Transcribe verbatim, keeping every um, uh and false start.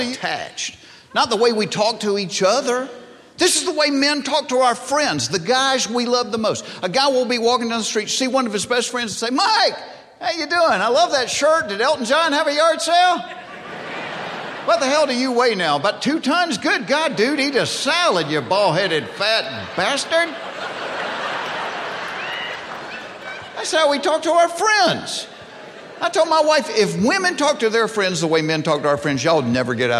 attached, not the way we talk to each other. This is the way men talk to our friends, the guys we love the most. A guy will be walking down the street, see one of his best friends and say, Mike, how you doing? I love that shirt. Did Elton John have a yard sale? What the hell do you weigh now? About two tons? Good God, dude, eat a salad, you bald-headed fat bastard. That's how we talk to our friends. I told my wife, if women talk to their friends the way men talk to our friends, y'all never get out.